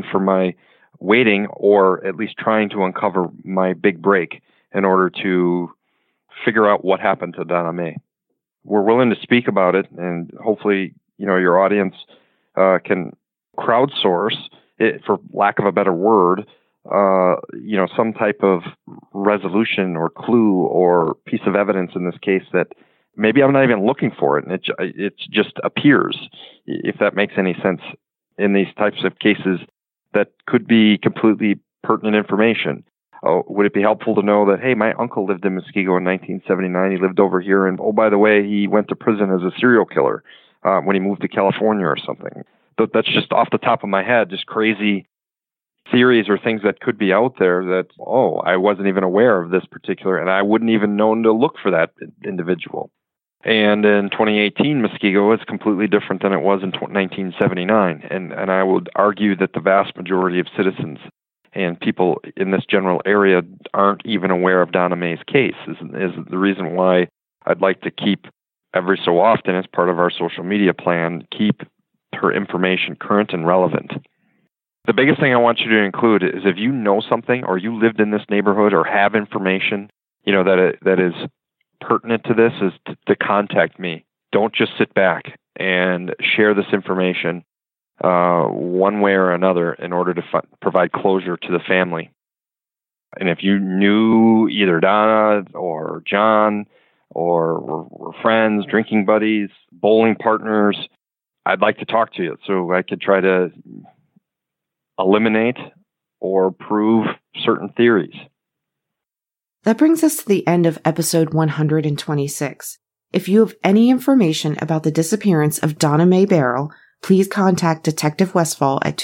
Speaker 3: or at least trying to uncover my big break in order to figure out what happened to Donna Mae. We're willing to speak about it, and hopefully, you know, your audience can crowdsource it, for lack of a better word, you know, some type of resolution or clue or piece of evidence in this case that maybe I'm not even looking for it, and it just appears, if that makes any sense, in these types of cases that could be completely pertinent information. Would it be helpful to know that, hey, my uncle lived in Muskego in 1979. He lived over here, and oh, by the way, he went to prison as a serial killer when he moved to California or something. That's just off the top of my head, just crazy theories or things that could be out there that, oh, I wasn't even aware of this particular, and I wouldn't even known to look for that individual. And in 2018, Muskego is completely different than it was in 1979. And I would argue that the vast majority of citizens and people in this general area aren't even aware of Donna Mae's case, is the reason why I'd like to keep every so often, as part of our social media plan, keep her information current and relevant. The biggest thing I want you to include is if you know something or you lived in this neighborhood or have information, you know, that is pertinent to this, is to contact me. don't just sit back and share this information one way or another in order to provide closure to the family. And if you knew either Donna or John or were friends, drinking buddies, bowling partners, I'd like to talk to you so I could try to eliminate or prove certain theories.
Speaker 1: That brings us to the end of episode 126. If you have any information about the disappearance of Donna Mae Barrel, please contact Detective Westfall at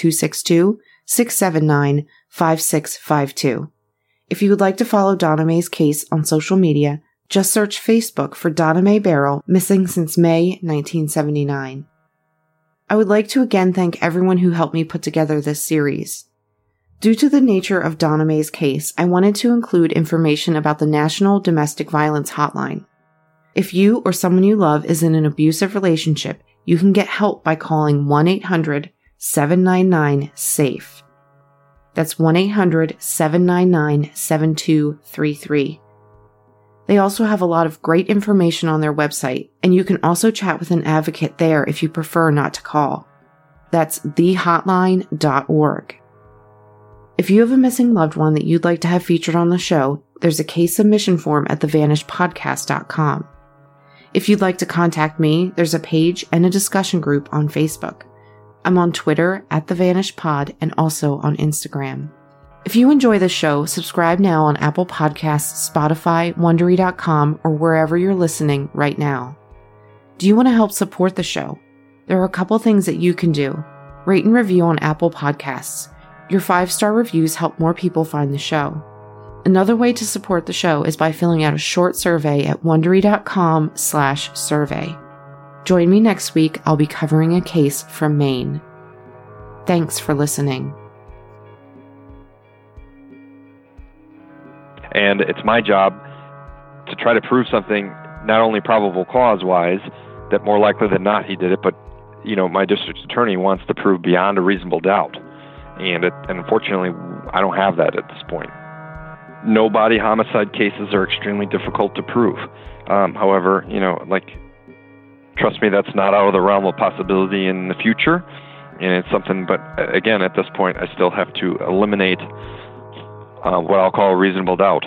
Speaker 1: 262-679-5652. If you would like to follow Donna Mae's case on social media, just search Facebook for Donna Mae Barrel, missing since May 1979. I would like to again thank everyone who helped me put together this series. Due to the nature of Donna Mae's case, I wanted to include information about the National Domestic Violence Hotline. If you or someone you love is in an abusive relationship, you can get help by calling 1-800-799-SAFE. That's 1-800-799-7233. They also have a lot of great information on their website, and you can also chat with an advocate there if you prefer not to call. That's thehotline.org. If you have a missing loved one that you'd like to have featured on the show, there's a case submission form at thevanishedpodcast.com. If you'd like to contact me, there's a page and a discussion group on Facebook. I'm on Twitter at thevanishedpod and also on Instagram. If you enjoy the show, subscribe now on Apple Podcasts, Spotify, Wondery.com, or wherever you're listening right now. Do you want to help support the show? There are a couple things that you can do. Rate and review on Apple Podcasts. Your 5-star reviews help more people find the show. Another way to support the show is by filling out a short survey at Wondery.com/survey. Join me next week. I'll be covering a case from Maine. Thanks for listening.
Speaker 3: And it's my job to try to prove something, not only probable cause-wise, that more likely than not he did it, but, my district attorney wants to prove beyond a reasonable doubt. And unfortunately, I don't have that at this point. No body homicide cases are extremely difficult to prove. However, trust me, that's not out of the realm of possibility in the future. And it's something, but again, at this point, I still have to eliminate what I'll call a reasonable doubt.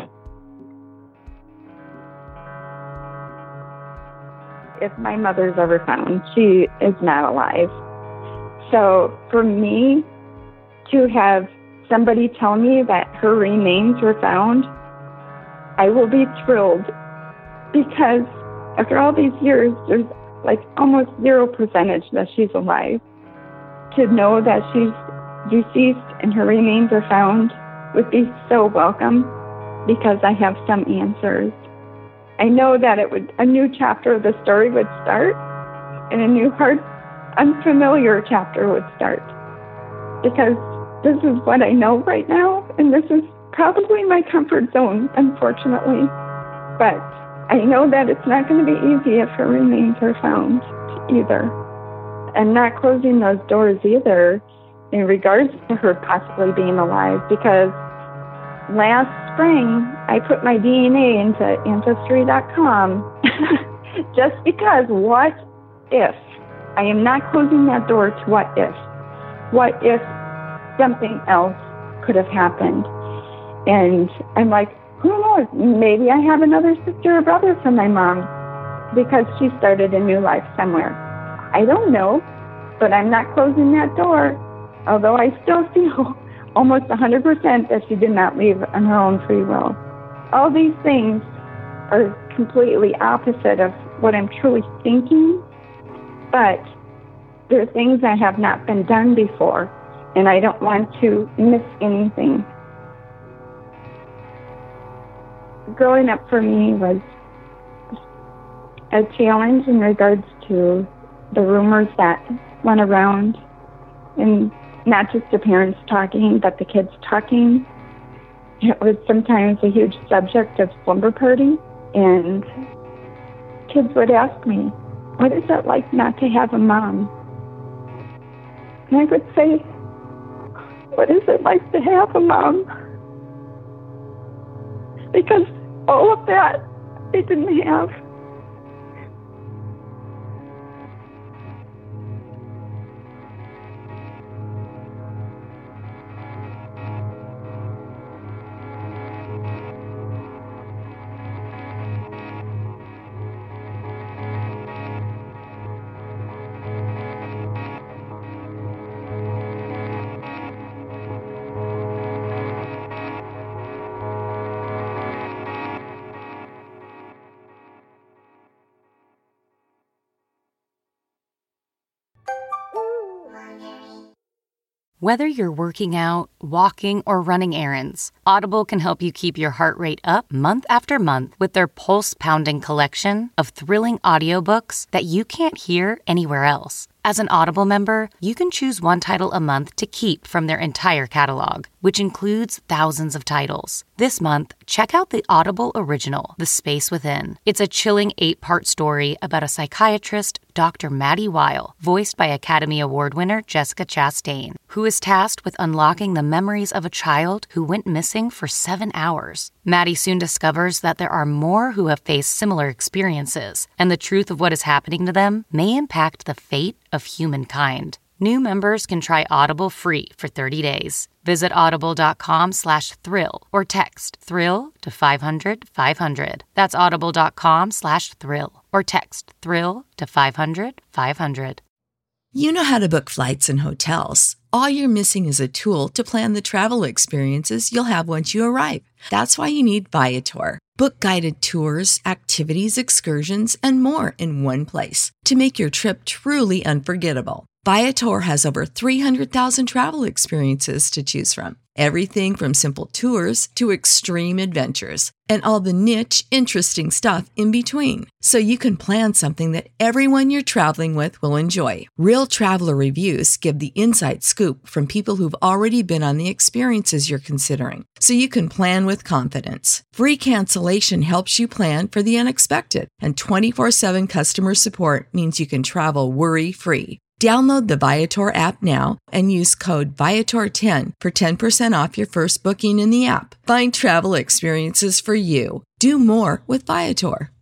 Speaker 2: If my mother's ever found, she is not alive. So for me to have somebody tell me that her remains were found, I will be thrilled, because after all these years, there's almost 0% that she's alive. To know that she's deceased and her remains are found would be so welcome, because I have some answers. I know that a new chapter of the story would start, and a new unfamiliar chapter would start, because this is what I know right now, and this is probably my comfort zone, unfortunately. But I know that it's not going to be easy if her remains are found either. I'm not closing those doors either in regards to her possibly being alive, because last spring I put my DNA into Ancestry.com just because what if? I am not closing that door to what if. What if something else could have happened? And I'm like, who knows? Maybe I have another sister or brother from my mom because she started a new life somewhere. I don't know, but I'm not closing that door, although I still feel almost 100% that she did not leave on her own free will. All these things are completely opposite of what I'm truly thinking, but they're things that have not been done before, and I don't want to miss anything. Growing up for me was a challenge in regards to the rumors that went around, and not just the parents talking, but the kids talking. It was sometimes a huge subject of slumber party, and kids would ask me, what is it like not to have a mom? And I would say, what is it like to have a mom? Because all of that they didn't have.
Speaker 7: Whether you're working out, walking, or running errands, Audible can help you keep your heart rate up month after month with their pulse-pounding collection of thrilling audiobooks that you can't hear anywhere else. As an Audible member, you can choose one title a month to keep from their entire catalog, which includes thousands of titles. This month, check out the Audible original, The Space Within. It's a chilling 8-part story about a psychiatrist, Dr. Maddie Weil, voiced by Academy Award winner Jessica Chastain, who is tasked with unlocking the memories of a child who went missing for 7 hours. Maddie soon discovers that there are more who have faced similar experiences, and the truth of what is happening to them may impact the fate of humankind. New members can try Audible free for 30 days. Visit audible.com/thrill or text thrill to 500-500. That's audible.com/thrill or text thrill to 500-500.
Speaker 8: You know how to book flights and hotels. All you're missing is a tool to plan the travel experiences you'll have once you arrive. That's why you need Viator. Book guided tours, activities, excursions, and more in one place to make your trip truly unforgettable. Viator has over 300,000 travel experiences to choose from. Everything from simple tours to extreme adventures and all the niche, interesting stuff in between. So you can plan something that everyone you're traveling with will enjoy. Real traveler reviews give the inside scoop from people who've already been on the experiences you're considering. So you can plan with confidence. Free cancellation helps you plan for the unexpected. And 24/7 customer support means you can travel worry-free. Download the Viator app now and use code Viator10 for 10% off your first booking in the app. Find travel experiences for you. Do more with Viator.